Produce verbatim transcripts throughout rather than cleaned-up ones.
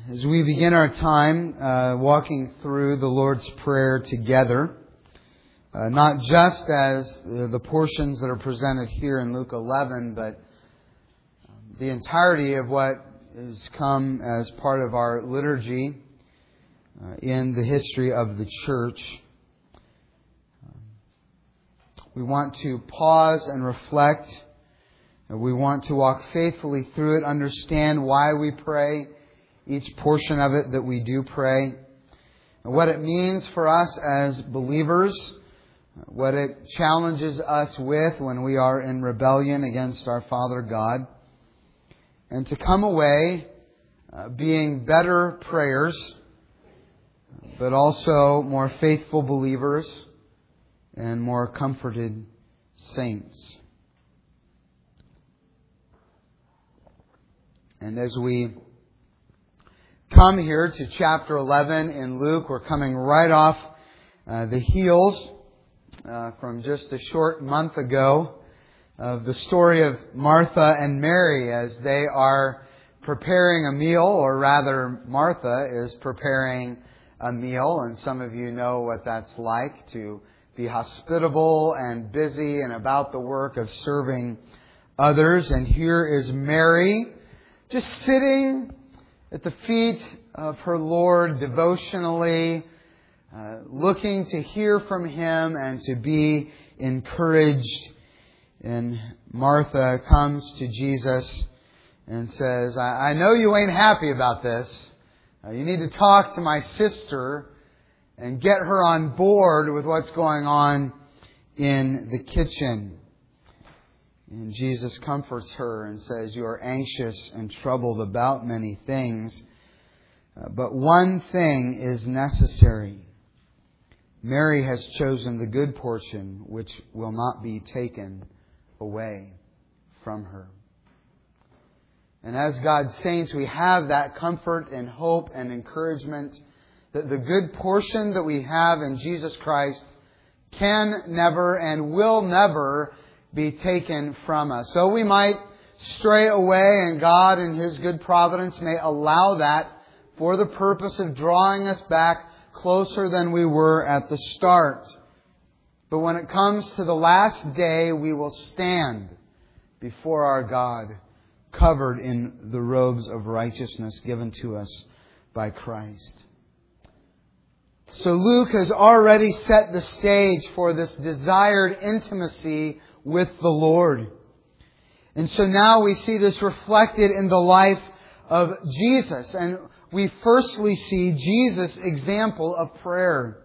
As we begin our time uh, walking through the Lord's Prayer together, uh, not just as uh, the portions that are presented here in Luke eleven, but the entirety of what has come as part of our liturgy uh, in the history of the church. We want to pause and reflect. We want to walk faithfully through it, understand why we pray, each portion of it that we do pray, what it means for us as believers, what it challenges us with when we are in rebellion against our Father God, and to come away uh, being better prayers, but also more faithful believers and more comforted saints. And as we come here to chapter eleven in Luke, we're coming right off uh, the heels uh, from just a short month ago of the story of Martha and Mary as they are preparing a meal, or rather Martha is preparing a meal, and some of you know what that's like, to be hospitable and busy and about the work of serving others. And here is Mary just sitting at the feet of her Lord devotionally, uh, looking to hear from Him and to be encouraged. And Martha comes to Jesus and says, I, I know you ain't happy about this. Uh, you need to talk to my sister and get her on board with what's going on in the kitchen. And Jesus comforts her and says, you are anxious and troubled about many things, uh, but one thing is necessary. Mary has chosen the good portion, which will not be taken away from her. And as God's saints, we have that comfort and hope and encouragement that the good portion that we have in Jesus Christ can never and will never be taken from us. So we might stray away, and God in His good providence may allow that for the purpose of drawing us back closer than we were at the start. But when it comes to the last day, we will stand before our God, covered in the robes of righteousness given to us by Christ. So Luke has already set the stage for this desired intimacy with the Lord. And so now we see this reflected in the life of Jesus. And we firstly see Jesus' example of prayer.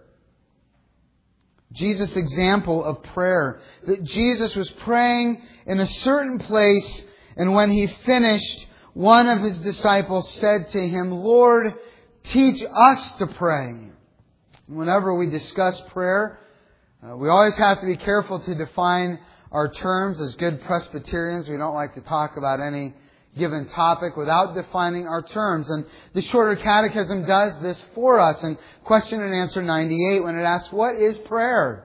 Jesus' example of prayer. That Jesus was praying in a certain place, and when He finished, one of His disciples said to Him, Lord, teach us to pray. Whenever we discuss prayer, uh, we always have to be careful to define our terms. As good Presbyterians, we don't like to talk about any given topic without defining our terms. And the Shorter Catechism does this for us in question and answer ninety-eight when it asks, what is prayer?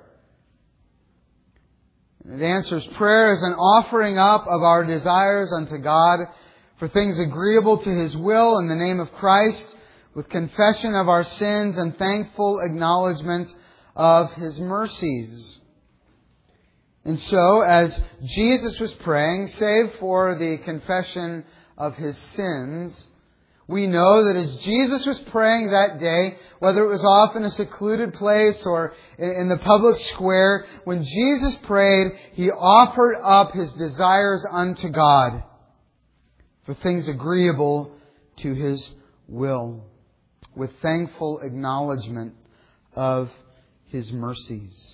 And it answers, prayer is an offering up of our desires unto God for things agreeable to His will in the name of Christ, with confession of our sins and thankful acknowledgement of His mercies. And so, as Jesus was praying, save for the confession of His sins, we know that as Jesus was praying that day, whether it was off in a secluded place or in the public square, when Jesus prayed, He offered up His desires unto God for things agreeable to His will, with thankful acknowledgement of His mercies.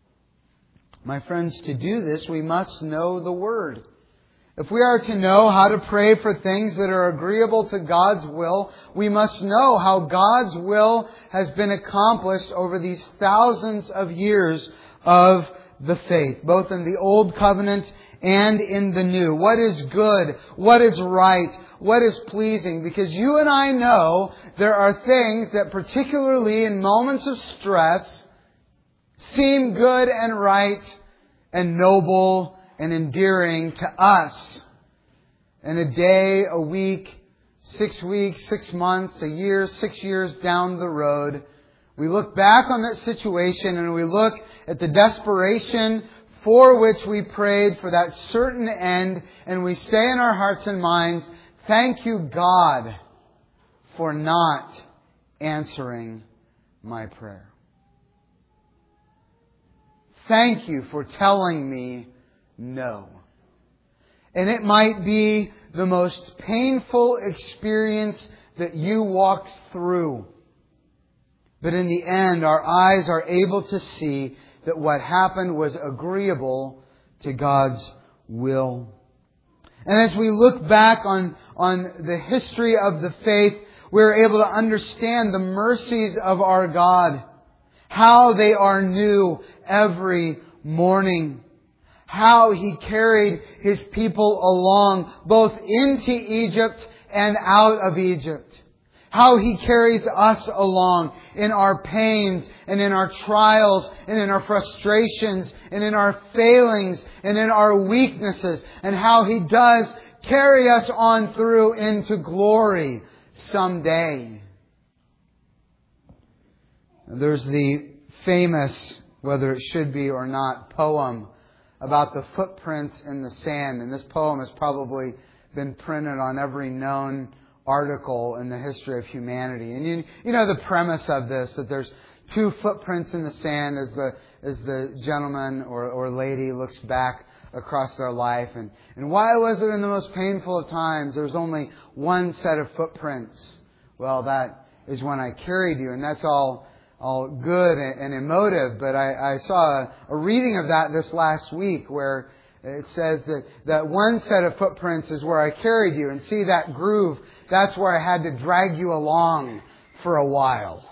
My friends, to do this, we must know the Word. If we are to know how to pray for things that are agreeable to God's will, we must know how God's will has been accomplished over these thousands of years of the faith, both in the Old Covenant and in the New. What is good? What is right? What is pleasing? Because you and I know there are things that, particularly in moments of stress, seem good and right and noble and endearing to us. And a day, a week, six weeks, six months, a year, six years down the road, we look back on that situation and we look at the desperation for which we prayed for that certain end, and we say in our hearts and minds, thank you, God, for not answering my prayer. Thank you for telling me no. And it might be the most painful experience that you walked through. But in the end, our eyes are able to see that what happened was agreeable to God's will. And as we look back on, on the history of the faith, we're able to understand the mercies of our God. How they are new every morning. How He carried His people along, both into Egypt and out of Egypt. How He carries us along in our pains and in our trials and in our frustrations and in our failings and in our weaknesses. And how He does carry us on through into glory someday. There's the famous, whether it should be or not, poem about the footprints in the sand. And this poem has probably been printed on every known article in the history of humanity. And you, you know the premise of this, that there's two footprints in the sand as the as the gentleman or, or lady looks back across their life. And, and why was it in the most painful of times there's only one set of footprints? Well, that is when I carried you. And that's all all good and, and emotive. But I, I saw a, a reading of that this last week where it says that, that one set of footprints is where I carried you. And see that groove, that's where I had to drag you along for a while.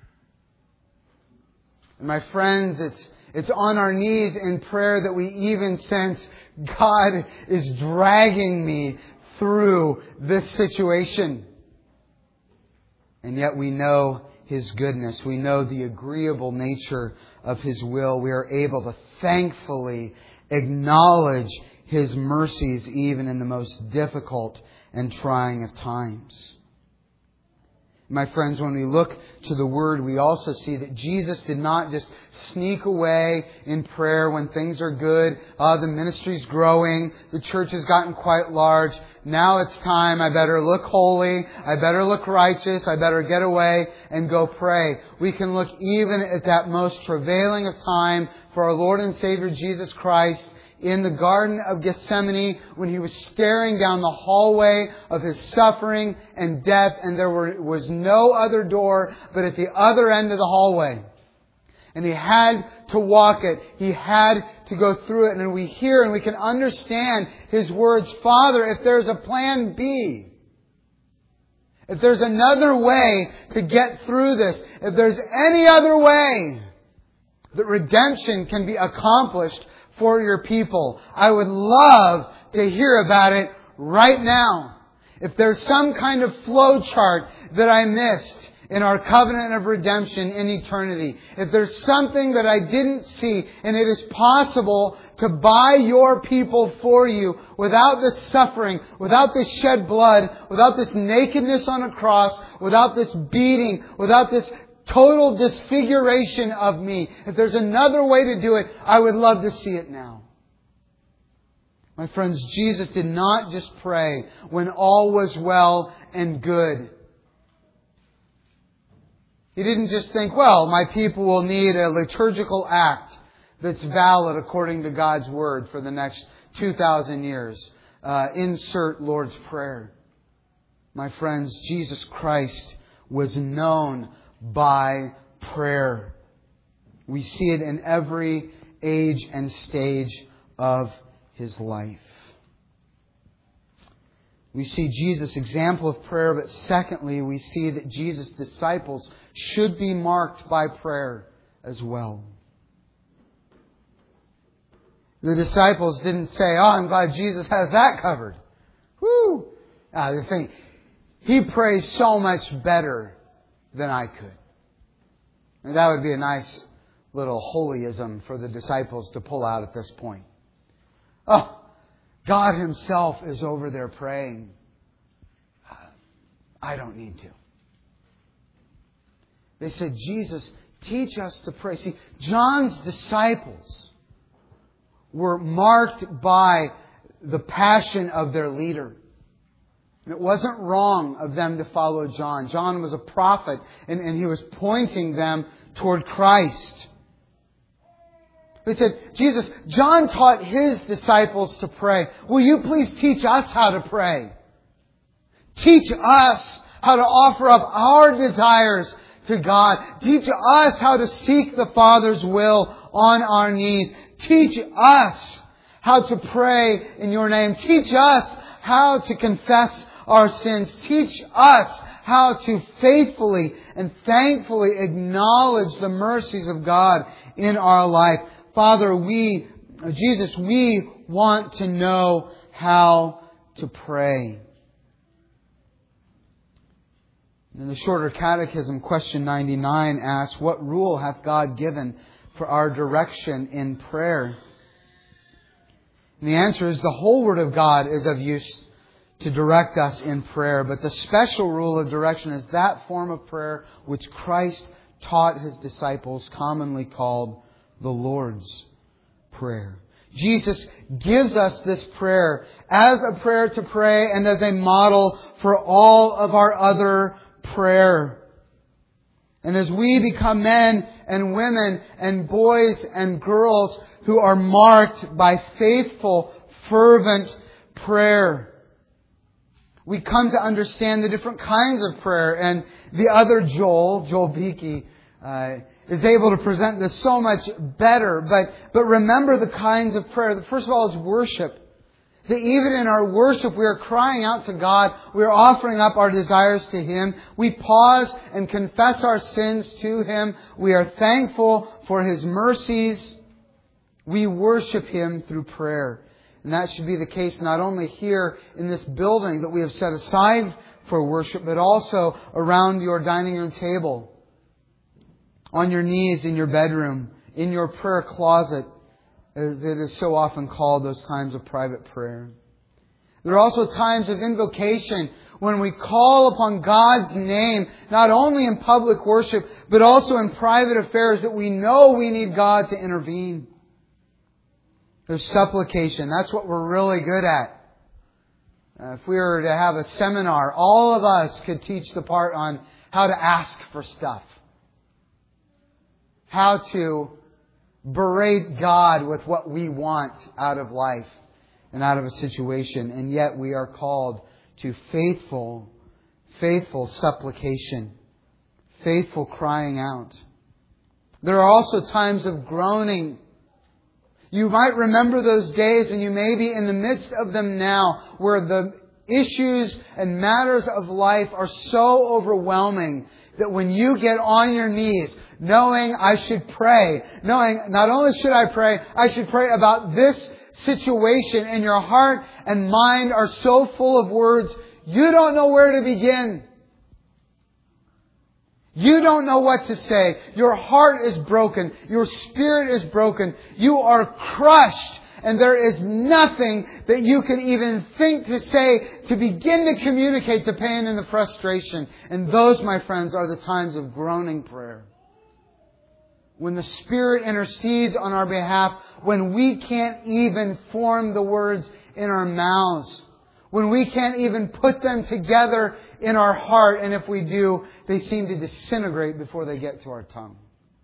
And my friends, it's it's on our knees in prayer that we even sense God is dragging me through this situation. And yet we know His goodness. We know the agreeable nature of His will. We are able to thankfully acknowledge His mercies even in the most difficult and trying of times. My friends, when we look to the Word, we also see that Jesus did not just sneak away in prayer when things are good. Uh, the ministry's growing. The church has gotten quite large. Now it's time. I better look holy. I better look righteous. I better get away and go pray. We can look even at that most travailing of time for our Lord and Savior Jesus Christ in the Garden of Gethsemane when He was staring down the hallway of His suffering and death, and there were, was no other door but at the other end of the hallway. And He had to walk it. He had to go through it. And we hear and we can understand His words, Father, if there's a plan B, if there's another way to get through this, if there's any other way that redemption can be accomplished for your people, I would love to hear about it right now. If there's some kind of flow chart that I missed in our covenant of redemption in eternity, if there's something that I didn't see and it is possible to buy your people for you without this suffering, without this shed blood, without this nakedness on a cross, without this beating, without this total disfiguration of me. If there's another way to do it, I would love to see it now. My friends, Jesus did not just pray when all was well and good. He didn't just think, well, my people will need a liturgical act that's valid according to God's Word for the next two thousand years. Uh, insert Lord's Prayer. My friends, Jesus Christ was known by prayer. We see it in every age and stage of His life. We see Jesus' example of prayer, but secondly, we see that Jesus' disciples should be marked by prayer as well. The disciples didn't say, oh, I'm glad Jesus has that covered. Woo! Ah, the thing, He prays so much better than I could. And that would be a nice little holyism for the disciples to pull out at this point. Oh, God Himself is over there praying. I don't need to. They said, Jesus, teach us to pray. See, John's disciples were marked by the passion of their leader. And it wasn't wrong of them to follow John. John was a prophet, and, and he was pointing them toward Christ. They said, Jesus, John taught his disciples to pray. Will you please teach us how to pray? Teach us how to offer up our desires to God. Teach us how to seek the Father's will on our knees. Teach us how to pray in your name. Teach us how to confess our sins. Teach us how to faithfully and thankfully acknowledge the mercies of God in our life. Father, we, Jesus, we want to know how to pray. In the Shorter Catechism, question ninety-nine asks, what rule hath God given for our direction in prayer? And the answer is the whole Word of God is of use to direct us in prayer. But the special rule of direction is that form of prayer which Christ taught His disciples, commonly called the Lord's Prayer. Jesus gives us this prayer as a prayer to pray and as a model for all of our other prayer. And as we become men and women and boys and girls who are marked by faithful, fervent prayer, we come to understand the different kinds of prayer. And the other Joel, Joel Beakey, uh, is able to present this so much better. But, but remember the kinds of prayer. The first of all is worship. That even in our worship, we are crying out to God. We are offering up our desires to Him. We pause and confess our sins to Him. We are thankful for His mercies. We worship Him through prayer. And that should be the case not only here in this building that we have set aside for worship, but also around your dining room table, on your knees in your bedroom, in your prayer closet, as it is so often called, those times of private prayer. There are also times of invocation when we call upon God's name, not only in public worship, but also in private affairs that we know we need God to intervene. There's supplication. That's what we're really good at. Uh, if we were to have a seminar, all of us could teach the part on how to ask for stuff. How to berate God with what we want out of life and out of a situation. And yet we are called to faithful, faithful supplication. Faithful crying out. There are also times of groaning. You might remember those days, and you may be in the midst of them now, where the issues and matters of life are so overwhelming that when you get on your knees, knowing I should pray, knowing not only should I pray, I should pray about this situation, and your heart and mind are so full of words, you don't know where to begin. You don't know what to say. Your heart is broken. Your spirit is broken. You are crushed. And there is nothing that you can even think to say to begin to communicate the pain and the frustration. And those, my friends, are the times of groaning prayer. When the Spirit intercedes on our behalf, when we can't even form the words in our mouths. When we can't even put them together in our heart, and if we do, they seem to disintegrate before they get to our tongue.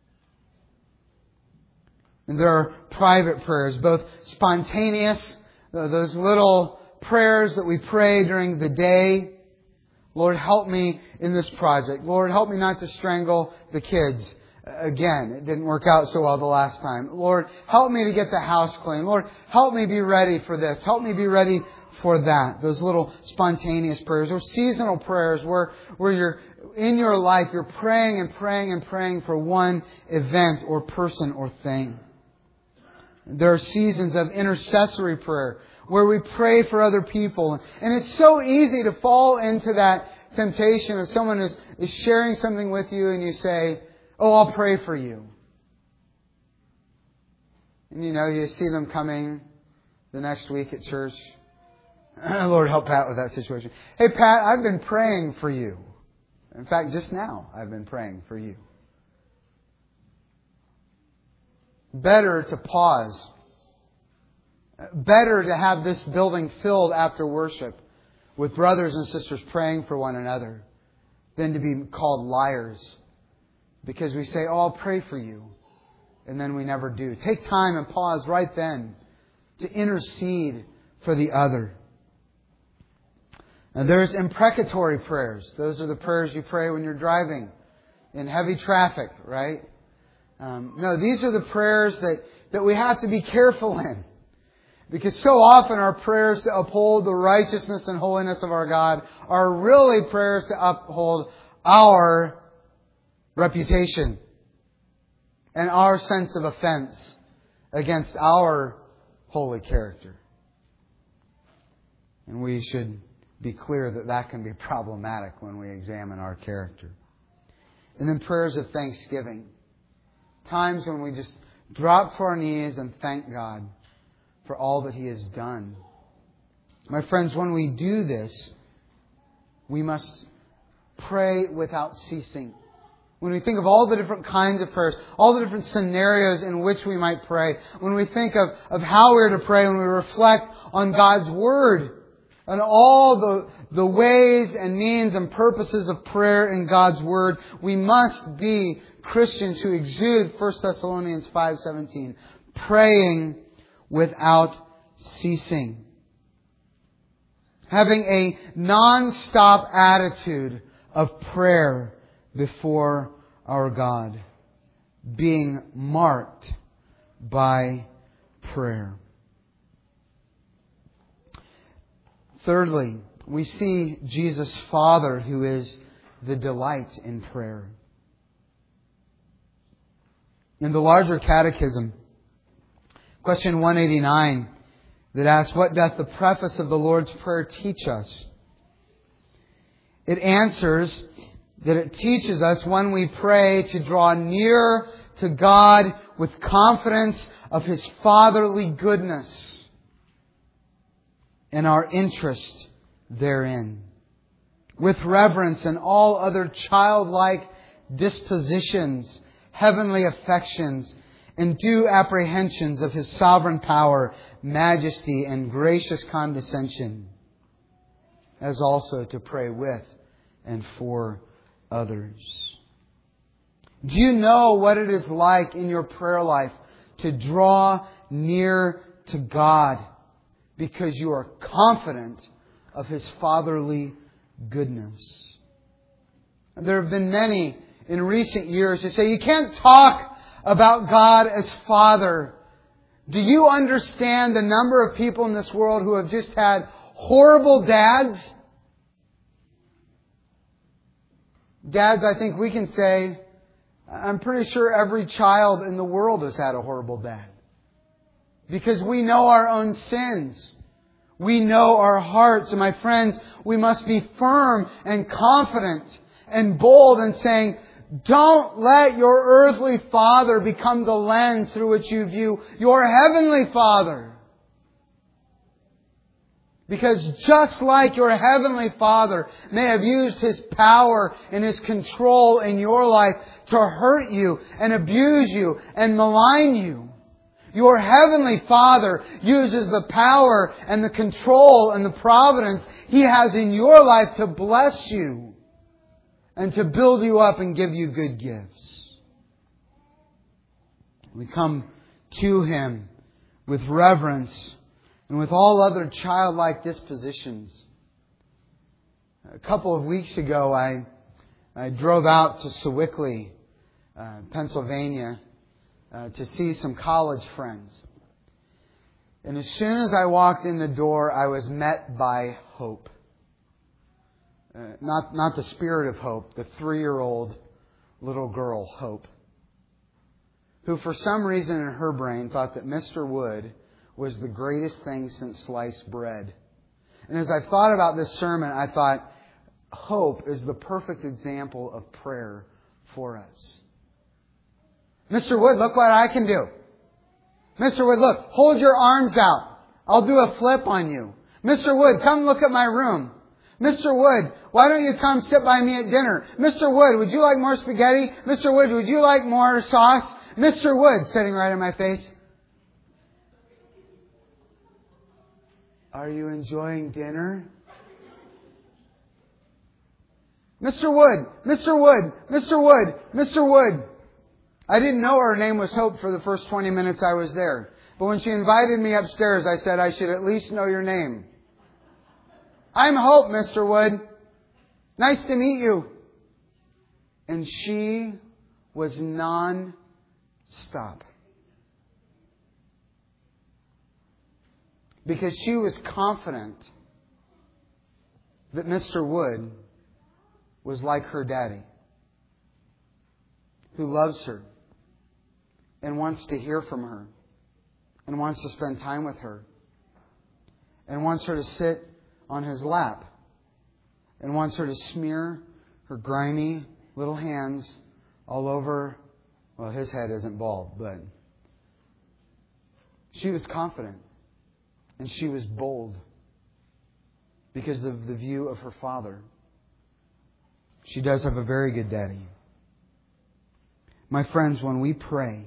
And there are private prayers, both spontaneous, those little prayers that we pray during the day. Lord, help me in this project. Lord, help me not to strangle the kids. Again, it didn't work out so well the last time. Lord, help me to get the house clean. Lord, help me be ready for this. Help me be ready for that. Those little spontaneous prayers or seasonal prayers where, where you're in your life, you're praying and praying and praying for one event or person or thing. There are seasons of intercessory prayer where we pray for other people. And it's so easy to fall into that temptation if someone is, is sharing something with you and you say, oh, I'll pray for you. And you know, you see them coming the next week at church. Lord, help Pat with that situation. Hey, Pat, I've been praying for you. In fact, just now, I've been praying for you. Better to pause. Better to have this building filled after worship with brothers and sisters praying for one another than to be called liars. Because we say, oh, I'll pray for you. And then we never do. Take time and pause right then to intercede for the other. Now, there's imprecatory prayers. Those are the prayers you pray when you're driving in heavy traffic, right? Um, no, these are the prayers that, that we have to be careful in. Because so often our prayers to uphold the righteousness and holiness of our God are really prayers to uphold our reputation and our sense of offense against our holy character. And we should be clear that that can be problematic when we examine our character. And then prayers of thanksgiving. Times when we just drop to our knees and thank God for all that He has done. My friends, when we do this, we must pray without ceasing. When we think of all the different kinds of prayers, all the different scenarios in which we might pray, when we think of, of how we're to pray, when we reflect on God's Word, and all the, the ways and means and purposes of prayer in God's Word, we must be Christians who exude First Thessalonians five seventeen, praying without ceasing. Having a non-stop attitude of prayer before our God. Being marked by prayer. Thirdly, we see Jesus' Father, who is the delight in prayer. In the larger catechism, question one eighty-nine, that asks, what doth the preface of the Lord's Prayer teach us? It answers that it teaches us when we pray to draw near to God with confidence of His fatherly goodness and our interest therein, with reverence and all other childlike dispositions, heavenly affections, and due apprehensions of His sovereign power, majesty, and gracious condescension, as also to pray with and for others. Do you know what it is like in your prayer life to draw near to God because you are confident of His fatherly goodness? There have been many in recent years who say, you can't talk about God as Father. Do you understand the number of people in this world who have just had horrible dads? Dads, I think we can say, I'm pretty sure every child in the world has had a horrible dad. Because we know our own sins. We know our hearts. And my friends, we must be firm and confident and bold in saying, don't let your earthly father become the lens through which you view your heavenly Father. Because just like your heavenly Father may have used His power and His control in your life to hurt you and abuse you and malign you, your heavenly Father uses the power and the control and the providence He has in your life to bless you and to build you up and give you good gifts. We come to Him with reverence and with all other childlike dispositions. A couple of weeks ago, I I drove out to Sewickley, uh, Pennsylvania, uh, to see some college friends. And as soon as I walked in the door, I was met by hope. Uh, not not the spirit of hope, the three-year-old little girl, Hope, who for some reason in her brain thought that Mister Wood was the greatest thing since sliced bread. And as I thought about this sermon, I thought, hope is the perfect example of prayer for us. Mister Wood, look what I can do. Mister Wood, look, hold your arms out. I'll do a flip on you. Mister Wood, come look at my room. Mister Wood, why don't you come sit by me at dinner? Mister Wood, would you like more spaghetti? Mister Wood, would you like more sauce? Mister Wood, sitting right in my face. Are you enjoying dinner? Mister Wood, Mister Wood, Mister Wood, Mister Wood. I didn't know her name was Hope for the first twenty minutes I was there. But when she invited me upstairs, I said I should at least know your name. I'm Hope, Mister Wood. Nice to meet you. And she was non-stop. Because she was confident that Mister Wood was like her daddy, who loves her and wants to hear from her and wants to spend time with her and wants her to sit on his lap and wants her to smear her grimy little hands all over, well, his head isn't bald, but she was confident and she was bold because of the view of her father. She does have a very good daddy. My friends, when we pray,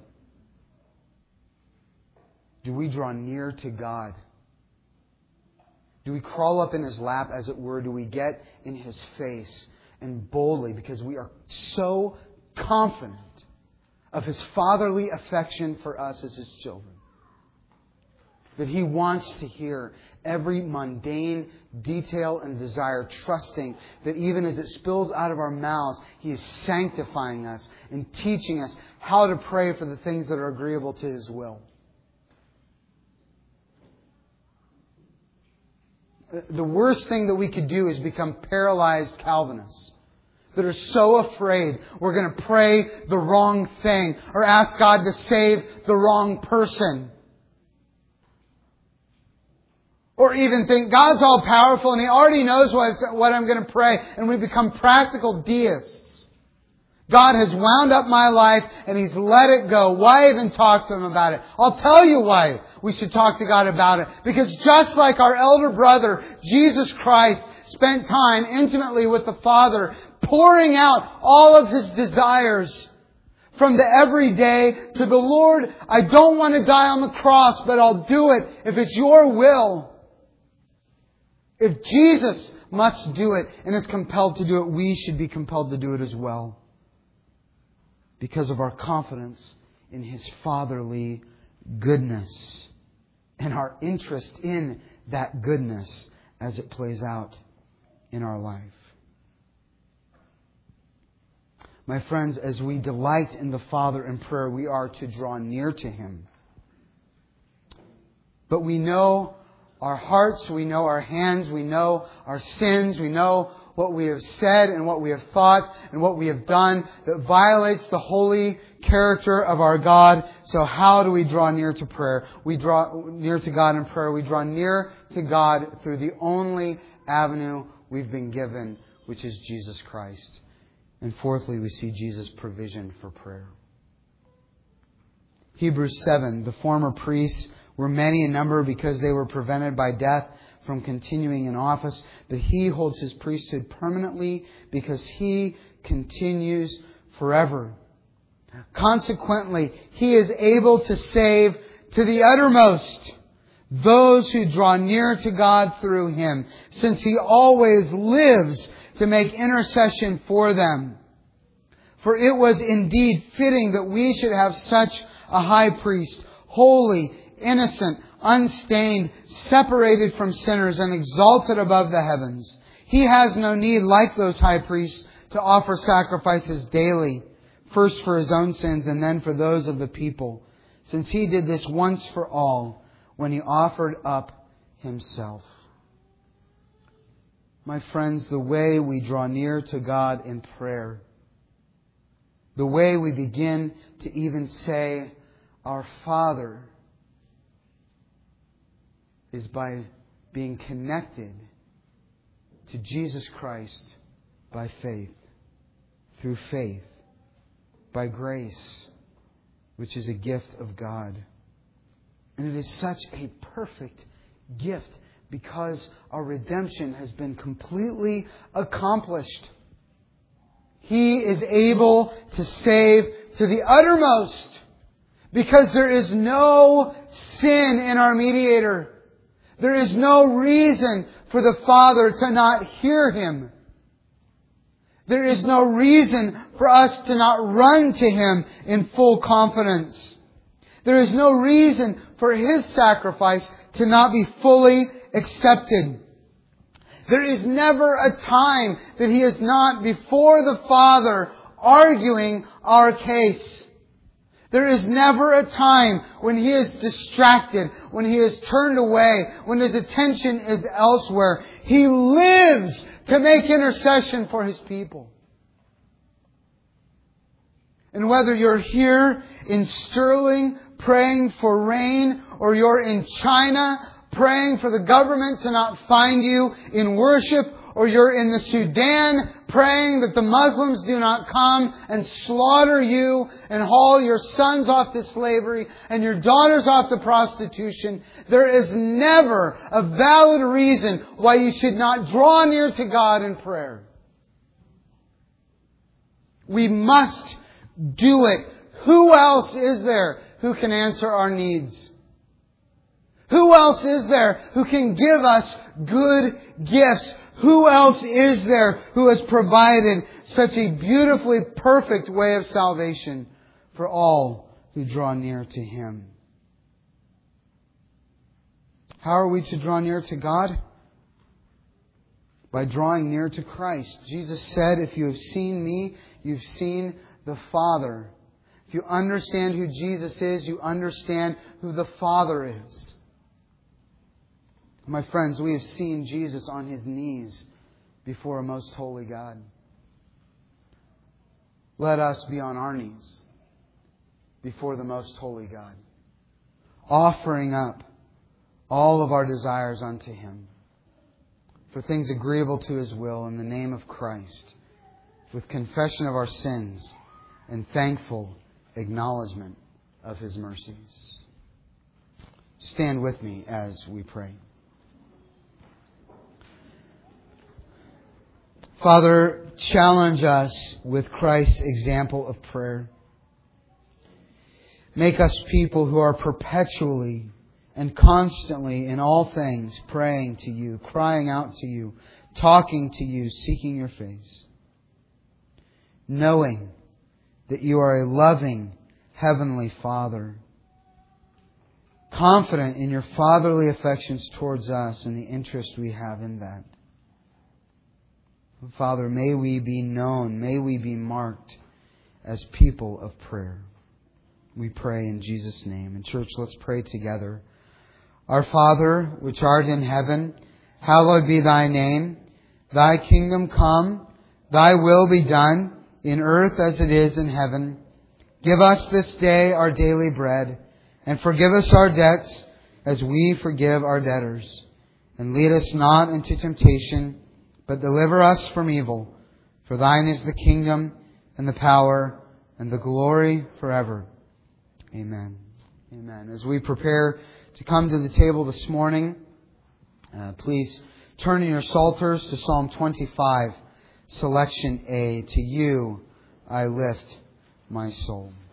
do we draw near to God? Do we crawl up in His lap, as it were? Do we get in His face and boldly, because we are so confident of His fatherly affection for us as His children, that He wants to hear every mundane detail and desire, trusting that even as it spills out of our mouths, He is sanctifying us and teaching us how to pray for the things that are agreeable to His will. The worst thing that we could do is become paralyzed Calvinists that are so afraid we're going to pray the wrong thing or ask God to save the wrong person. Or even think God's all powerful and He already knows what, what I'm going to pray, and we become practical deists. God has wound up my life and He's let it go. Why even talk to Him about it? I'll tell you why we should talk to God about it. Because just like our elder brother, Jesus Christ, spent time intimately with the Father, pouring out all of His desires from the everyday to the Lord, I don't want to die on the cross, but I'll do it if it's Your will. If Jesus must do it and is compelled to do it, we should be compelled to do it as well, because of our confidence in His fatherly goodness and our interest in that goodness as it plays out in our life. My friends, as we delight in the Father in prayer, we are to draw near to Him. But we know our hearts, we know our hands, we know our sins, we know what we have said and what we have thought and what we have done that violates the holy character of our God. So how do we draw near to prayer? We draw near to God in prayer. We draw near to God through the only avenue we've been given, which is Jesus Christ. And fourthly, we see Jesus' provision for prayer. Hebrews seven, the former priests were many in number because they were prevented by death from continuing in office, but He holds His priesthood permanently because He continues forever. Consequently, He is able to save to the uttermost those who draw near to God through Him, since He always lives to make intercession for them. For it was indeed fitting that we should have such a high priest, holy, innocent, unstained, separated from sinners, and exalted above the heavens. He has no need, like those high priests, to offer sacrifices daily, first for His own sins and then for those of the people, since He did this once for all when He offered up Himself. My friends, the way we draw near to God in prayer, the way we begin to even say, Our Father, is by being connected to Jesus Christ by faith, through faith, by grace, which is a gift of God. And it is such a perfect gift Because our redemption has been completely accomplished. He is able to save to the uttermost. Because there is no sin in our mediator. There is no reason for the Father to not hear Him. There is no reason for us to not run to Him in full confidence. There is no reason for His sacrifice to not be fully accepted. There is never a time that He is not before the Father arguing our case. There is never a time when He is distracted, when He is turned away, when His attention is elsewhere. He lives to make intercession for His people. And whether you're here in Sterling praying for rain, or you're in China praying for the government to not find you in worship, or you're in the Sudan praying that the Muslims do not come and slaughter you and haul your sons off to slavery and your daughters off to prostitution, there is never a valid reason why you should not draw near to God in prayer. We must do it. Who else is there who can answer our needs? Who else is there who can give us good gifts? Who else is there who has provided such a beautifully perfect way of salvation for all who draw near to Him? How are we to draw near to God? By drawing near to Christ. Jesus said, if you have seen me, you've seen the Father. If you understand who Jesus is, you understand who the Father is. My friends, we have seen Jesus on His knees before a most holy God. Let us be on our knees before the most holy God, offering up all of our desires unto Him for things agreeable to His will in the name of Christ, with confession of our sins and thankful acknowledgement of His mercies. Stand with me as we pray. Father, challenge us with Christ's example of prayer. Make us people who are perpetually and constantly in all things praying to You, crying out to You, talking to You, seeking Your face. Knowing that You are a loving Heavenly Father. Confident in Your fatherly affections towards us and the interest we have in that. Father, may we be known, may we be marked as people of prayer. We pray in Jesus' name. And church, let's pray together. Our Father, which art in heaven, hallowed be Thy name. Thy kingdom come, Thy will be done, in earth as it is in heaven. Give us this day our daily bread, and forgive us our debts as we forgive our debtors. And lead us not into temptation, but deliver us from evil. For Thine is the kingdom and the power and the glory forever. Amen. Amen. As we prepare to come to the table this morning, uh, please turn in your psalters to Psalm twenty-five, selection A. To You I lift my soul.